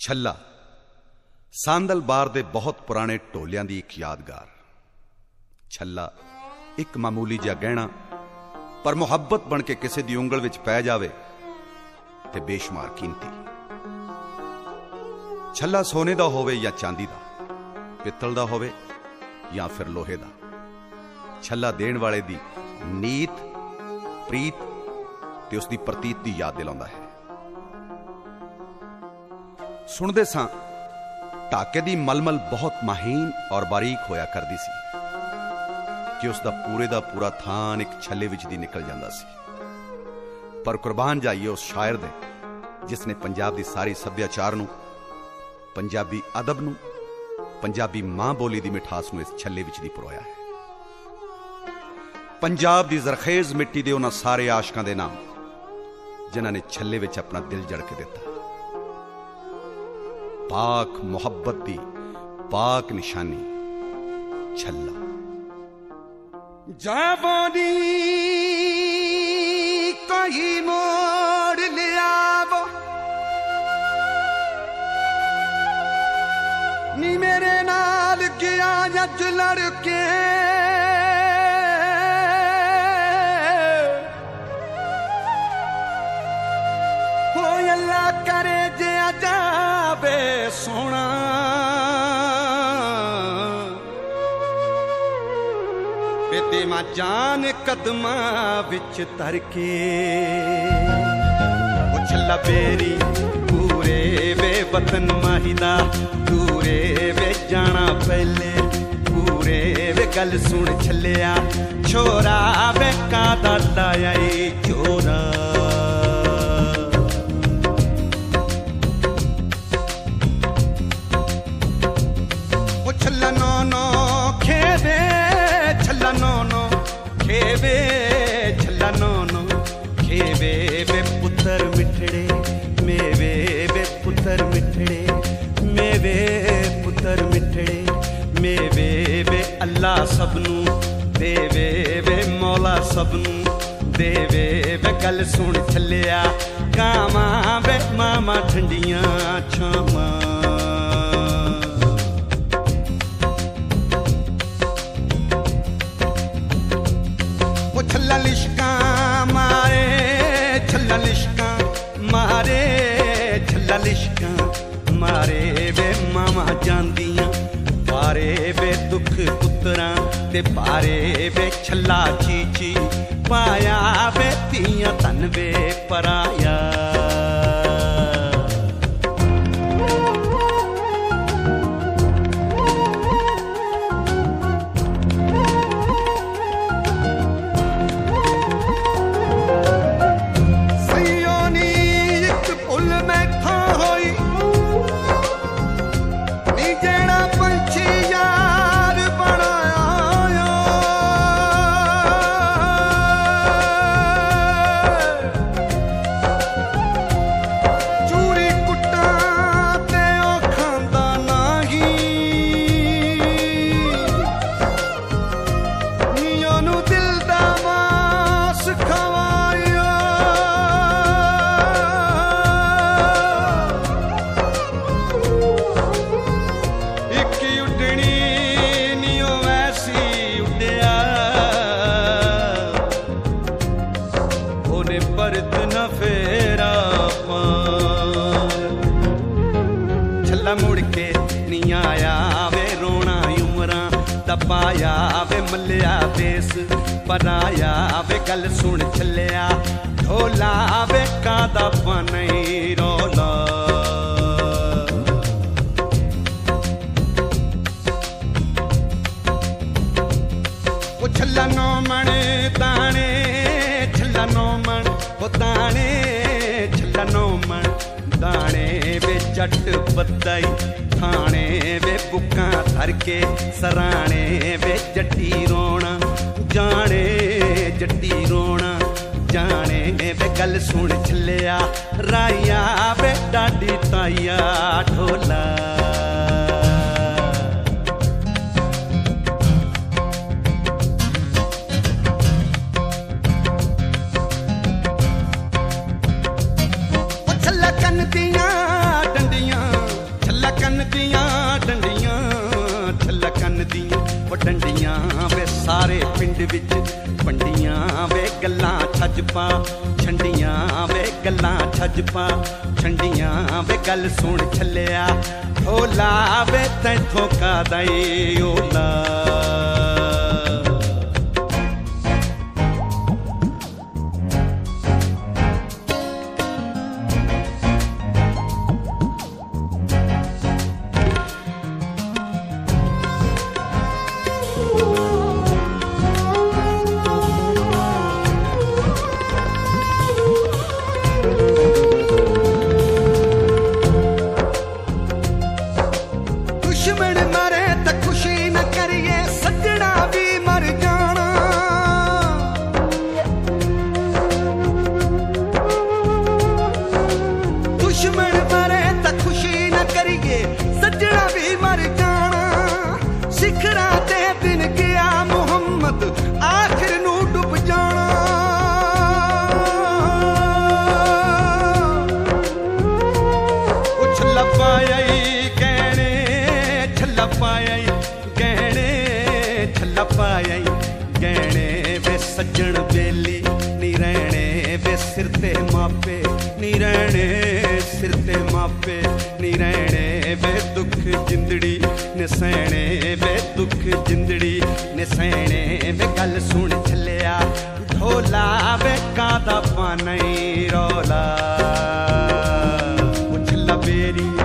ਛੱਲਾ ਸਾਂਦਲ ਬਾਰ ਦੇ ਬਹੁਤ ਪੁਰਾਣੇ ਢੋਲਿਆਂ ਦੀ ਇੱਕ ਯਾਦਗਾਰ। ਛੱਲਾ ਇੱਕ ਮਾਮੂਲੀ ਜਿਹਾ ਗਹਿਣਾ, ਪਰ ਮੁਹੱਬਤ ਬਣ ਕੇ ਕਿਸੇ ਦੀ ਉਂਗਲ ਵਿੱਚ ਪੈ ਜਾਵੇ ਤੇ ਬੇਸ਼ੁਮਾਰ ਕੀਮਤੀ। ਛੱਲਾ ਸੋਨੇ ਦਾ ਹੋਵੇ ਜਾਂ ਚਾਂਦੀ ਦਾ, ਪਿੱਤਲ ਦਾ ਹੋਵੇ ਜਾਂ ਫਿਰ ਲੋਹੇ ਦਾ, ਛੱਲਾ ਦੇਣ ਵਾਲੇ ਦੀ ਨੀਤ, ਪ੍ਰੀਤ ਤੇ ਉਸ ਦੀ ਪ੍ਰਤੀਤ ਦੀ ਯਾਦ ਦਿਲਾਉਂਦਾ ਹੈ। ਸੁਣਦੇ ਸਾਂ ਢਾਕੇ ਦੀ ਮਲਮਲ ਬਹੁਤ ਮਹੀਨ ਔਰ ਬਾਰੀਕ ਹੋਇਆ ਕਰਦੀ ਸੀ ਕਿ ਉਸ ਦਾ ਪੂਰੇ ਦਾ ਪੂਰਾ ਥਾਨ ਇੱਕ ਛੱਲੇ ਵਿੱਚ ਦੀ ਨਿਕਲ ਜਾਂਦਾ ਸੀ। ਪਰ ਕੁਰਬਾਨ ਜਾਈਏ ਉਸ ਸ਼ਾਇਰ ਦੇ ਜਿਸ ਨੇ ਪੰਜਾਬ ਦੀ ਸਾਰੀ ਸੱਭਿਆਚਾਰ ਨੂੰ, ਪੰਜਾਬੀ ਅਦਬ ਨੂੰ, ਪੰਜਾਬੀ ਮਾਂ ਬੋਲੀ ਦੀ ਮਿਠਾਸ ਨੂੰ ਇਸ ਛੱਲੇ ਵਿੱਚ ਦੀ ਪਰੋਇਆ ਹੈ। ਪੰਜਾਬ ਦੀ ਜ਼ਰਖੇਜ਼ ਮਿੱਟੀ ਦੇ ਉਹਨਾਂ ਸਾਰੇ ਆਸ਼ਕਾਂ ਦੇ ਨਾਮ ਜਿਨ੍ਹਾਂ ਨੇ ਛੱਲੇ ਵਿੱਚ ਆਪਣਾ ਦਿਲ ਜੜ ਕੇ ਦਿੱਤਾ। ਪਾਕ ਮੁਹੱਬਤ ਦੀ ਪਾਕ ਨਿਸ਼ਾਨੀ ਛੱਲਾ। ਜਾਵੋਨੀ ਕਹੀਂ ਮੋੜ ਲਿਆਵੋ ਨੀ ਮੇਰੇ ਨਾਲ ਗਿਆ ਅੱਜ ਲੜਕੇ ਹੋ ਅੱਲਾ ਕਰੇ ਜੇ ਜਾਵੇ ਸੋਣਾ ਤੇ ਮਾਂ ਜਾਨ ਕਦਮਾਂ ਵਿੱਚ ਧਰ ਕੇ। ਉਹ ਛੱਲਾ ਬੇਰੀ ਪੂਰੇ ਵੇ ਵਤਨ ਮਾਹੀਦਾ, ਦੂਰੇ ਵੇ ਜਾਣਾ ਪਹਿਲੇ ਪੂਰੇ ਵੇ ਗੱਲ ਸੁਣ ਛੱਲਿਆ, ਛੋਰਾ ਵੇ ਕਾਦਾ ਲਾਇਆ ਏ ਚੋਰਾ। ਉਹ ਛੱਲਾ ਨੋ ਨੋ ਖੇਵੇ, ਛੱਲਾ ਨੋ ਨੋ ਖੇਵੇ, ਛੱਲਾ ਨੋ ਨੋ ਖੇਵੇ ਵੇ ਪੁੱਤਰ ਮਿੱਠੜੇ ਮੇਵੇ ਵੇ ਪੁੱਤਰ ਮਿੱਠੜੇ ਮੇਵੇ ਪੁੱਤਰ ਮਿੱਠੜੇ ਮੇਵੇ ਵੇ ਅੱਲਾ ਸਭ ਨੂੰ ਦੇਵੇ ਵੇ ਮੌਲਾ ਸਭ ਨੂੰ ਦੇਵੇ ਵੇ ਗੱਲ ਸੁਣ ਛੱਲਿਆ, ਕਾਵਾਂ ਵੇ ਮਾਮਾ ਠੰਡੀਆਂ ਛਾਵਾਂ। ਛੱਲਾ ਲਿਸ਼ਕਾਂ ਮਾਰੇ, ਛੱਲਾ ਲਿਸ਼ਕਾਂ ਮਾਰੇ, ਛੱਲਾ ਲਿਸ਼ਕਾਂ ਮਾਰੇ ਵੇ ਮਾਵਾਂ ਜਾਂਦੀਆਂ ਪਾਰੇ ਵੇ ਦੁੱਖ ਪੁੱਤਰਾਂ ਤੇ ਪਾਰੇ ਵੇ ਛੱਲਾ ਚੀਚੀ ਪਾਇਆ ਵੇ ਧੀਆਂ ਧਨ ਵੇ ਪਰਾਇਆ। ਮੁੜ ਕੇ ਨੀ ਆਇਆ ਵੇ ਰੋਣਾ ਉਮਰਾਂ ਦਾ ਪਾਇਆ ਵੇ ਮੱਲਿਆ ਦੇਸ ਪਰਾਇਆ ਵੇ ਗੱਲ ਸੁਣ ਛੱਲਿਆ, ਢੋਲਾ ਵੇ ਕਾਦਾ ਪਾਣੀ ਰੋਲਾ। ਉਹ ਛੱਲਾ ਨੋ ਮਣ ਤਾਣੇ, ਛੱਲਾ ਨੋ ਮਣ ਉਹ ਤਾਣੇ, ਛੱਲਾ ਨੋ ਮਣ ਦਾਣੇ ਵੇ ਜੱਟ ਬੱਦਾਈ ਥਾਣੇ ਵੇ ਬੁੱਕਾਂ ਧਰ ਕੇ ਸਰਾਣੇ ਵੇ ਜੱਟੀ ਰੋਣਾ ਜਾਣੇ, ਜੱਟੀ ਰੋਣਾ ਜਾਣੇ ਵੇ ਗੱਲ ਸੁਣ ਛੱਲਿਆ, ਰਾਇਆ ਵੇ ਡਾਡੀ ਤਾਇਆ ਢੋਲਾ। ਕੰਨ ਦੀਆਂ ਡੰਡੀਆਂ पिंड विच पंडियां वे गल्लां छज पा छंडियां वे गल्लां छज पा छंडियां वे गल सुन छलिया ढोला वे तैथों कादाई ओला दुश्मन मरे तो खुशी न करिए सजना भी मर जाना दुश्मन मरे तो खुशी न करिए सजना भी मर जाना शिखरा ते दिन गया मुहम्मद आखिर नू डुब जाना उछल पाया पाया गहने वे सज्जन बेली नी रहने वे सिर ते मापे नी रहने सिर ते मापे नी रहने वे दुख जिंदड़ी ने सहने वे दुख जिंदड़ी ने सहने वे गल सुन छलिया ढोला वे कादा पानी रौला उछला बेरी